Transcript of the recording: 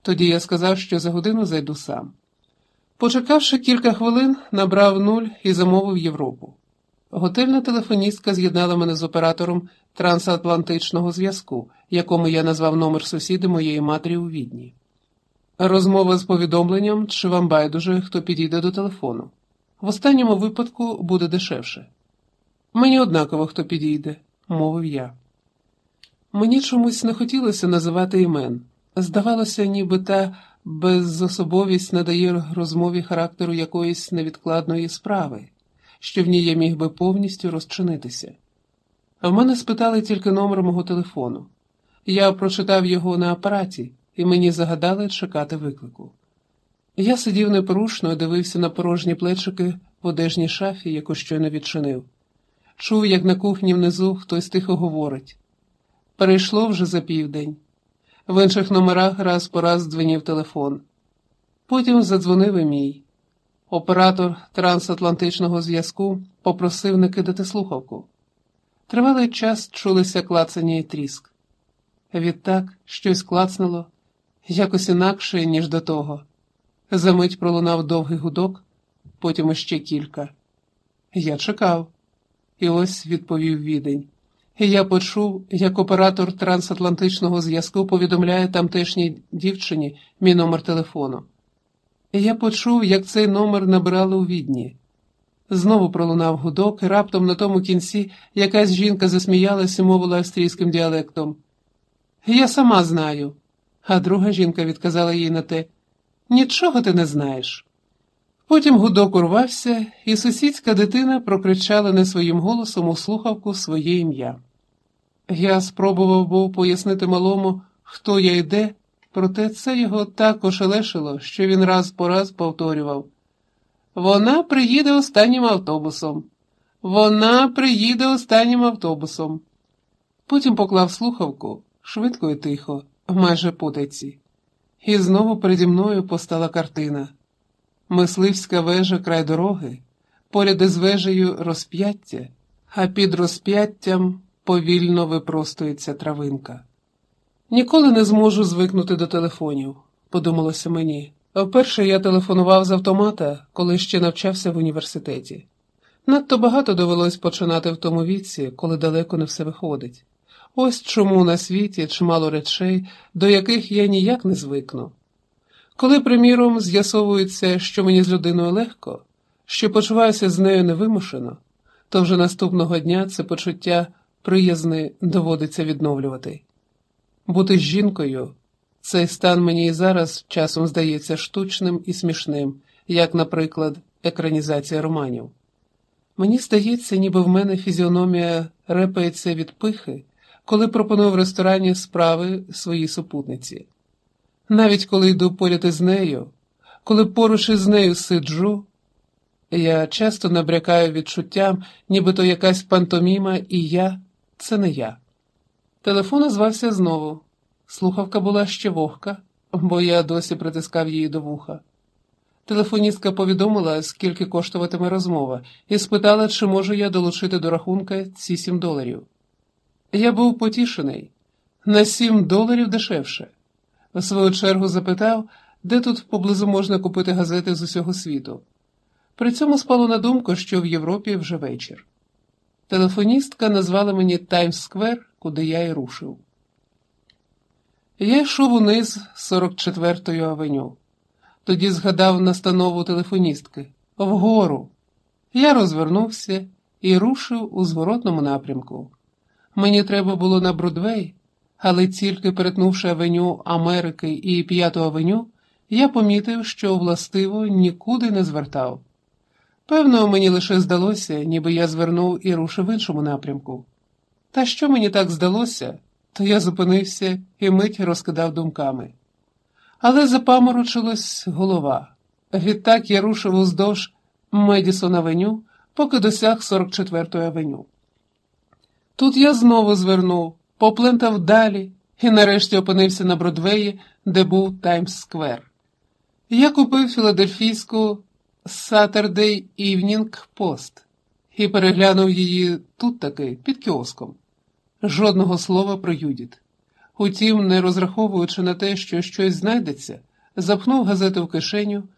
Тоді я сказав, що за годину зайду сам. Почекавши кілька хвилин, набрав 0 і замовив Європу. Готельна телефоністка з'єднала мене з оператором трансатлантичного зв'язку, якому я назвав номер сусіди моєї матері у Відні. Розмова з повідомленням, чи вам байдуже, хто підійде до телефону. В останньому випадку буде дешевше. Мені однаково, хто підійде, мовив я. Мені чомусь не хотілося називати імен. Здавалося, ніби та безособовість надає розмові характеру якоїсь невідкладної справи, що в ній я міг би повністю розчинитися. В мене спитали тільки номер мого телефону. Я прочитав його на апараті, і мені загадали чекати виклику. Я сидів непорушно і дивився на порожні плечики в одежній шафі, яку щойно відчинив. Чув, як на кухні внизу хтось тихо говорить. Перейшло вже за південь. В інших номерах раз по раз дзвенів телефон. Потім задзвонив і мій. Оператор трансатлантичного зв'язку попросив не кидати слухавку. Тривалий час чулися клацання і тріск. Відтак щось клацнуло, якось інакше, ніж до того. Замить пролунав довгий гудок, потім іще кілька. Я чекав. І ось відповів Відень. І я почув, як оператор трансатлантичного зв'язку повідомляє тамтешній дівчині мій номер телефону. І я почув, як цей номер набирали у Відні. Знову пролунав гудок, і раптом на тому кінці якась жінка засміялась і мовила австрійським діалектом. «Я сама знаю». А друга жінка відказала їй на те, «Нічого ти не знаєш». Потім гудок урвався, і сусідська дитина прокричала не своїм голосом у слухавку своє ім'я. Я спробував був пояснити малому, хто я і де, проте це його так ошелешило, що він раз по раз повторював. «Вона приїде останнім автобусом! Вона приїде останнім автобусом!» Потім поклав слухавку, швидко і тихо, майже потайці. І знову переді мною постала картина. Мисливська вежа край дороги, поряд із вежею розп'яття, а під розп'яттям повільно випростується травинка. Ніколи не зможу звикнути до телефонів, подумалося мені. Вперше я телефонував з автомата, коли ще навчався в університеті. Надто багато довелось починати в тому віці, коли далеко не все виходить. Ось чому на світі чимало речей, до яких я ніяк не звикну. Коли, приміром, з'ясовується, що мені з людиною легко, що почуваюся з нею невимушено, то вже наступного дня це почуття приязни доводиться відновлювати. Бути з жінкою – цей стан мені і зараз часом здається штучним і смішним, як, наприклад, екранізація романів. Мені здається, ніби в мене фізіономія репається від пихи, коли пропоную в ресторані справи своїй супутниці. Навіть коли йду поряд із нею, коли поруч із нею сиджу, я часто набрякаю відчуттям, ніби то якась пантоміма, і я – це не я. Телефон озвався знову. Слухавка була ще вогка, бо я досі притискав її до вуха. Телефоністка повідомила, скільки коштуватиме розмова, і спитала, чи можу я долучити до рахунка ці $7. Я був потішений. На $7 дешевше. В свою чергу запитав, де тут поблизу можна купити газети з усього світу. При цьому спало на думку, що в Європі вже вечір. Телефоністка назвала мені Таймс-сквер, куди я й рушив. Я йшов униз 44-ї авеню. Тоді згадав настанову телефоністки – вгору. Я розвернувся і рушив у зворотному напрямку. Мені треба було на Бродвей, але тільки перетнувши авеню Америки і 5-ту авеню, я помітив, що властиво нікуди не звертав. Певно, мені лише здалося, ніби я звернув і рушив в іншому напрямку. Та що мені так здалося, то я зупинився і мить розкидав думками. Але запаморочилась голова. Відтак я рушив уздовж Медісон-авеню, поки досяг 44-ї авеню. Тут я знову звернув, поплентав далі і нарешті опинився на Бродвеї, де був Таймс-сквер. Я купив філадельфійську Saturday Evening Post і переглянув її тут таки, під кіоском. Жодного слова про Юдіт. Утім, не розраховуючи на те, що щось знайдеться, запхнув газету в кишеню,